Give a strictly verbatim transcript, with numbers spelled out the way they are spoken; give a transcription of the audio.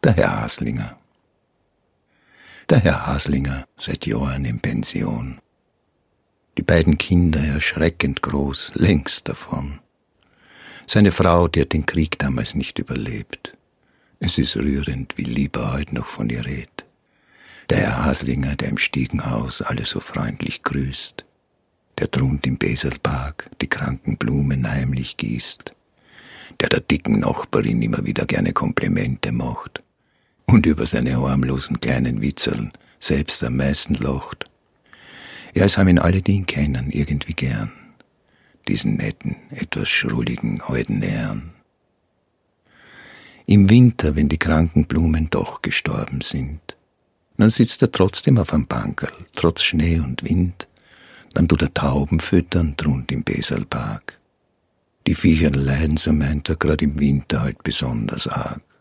Der Herr Haslinger. Der Herr Haslinger seit Jahren in Pension. Die beiden Kinder erschreckend groß, längst davon. Seine Frau, die hat den Krieg damals nicht überlebt. Es ist rührend, wie lieb er heute noch von ihr redet. Der Herr Haslinger, der im Stiegenhaus alle so freundlich grüßt. Der drunten im Beselpark die kranken Blumen heimlich gießt. Der der dicken Nachbarin immer wieder gerne Komplimente macht. Und über seine harmlosen kleinen Witzeln selbst am meisten lacht. Ja, es haben ihn alle, die ihn kennen, irgendwie gern. Diesen netten, etwas schrulligen alten Herrn. Im Winter, wenn die kranken Blumen doch gestorben sind, dann sitzt er trotzdem auf einem Bankerl, trotz Schnee und Wind. Dann tut er Tauben füttern, drunt im Beselpark. Die Viecher leiden, so meint er, grad im Winter halt besonders arg.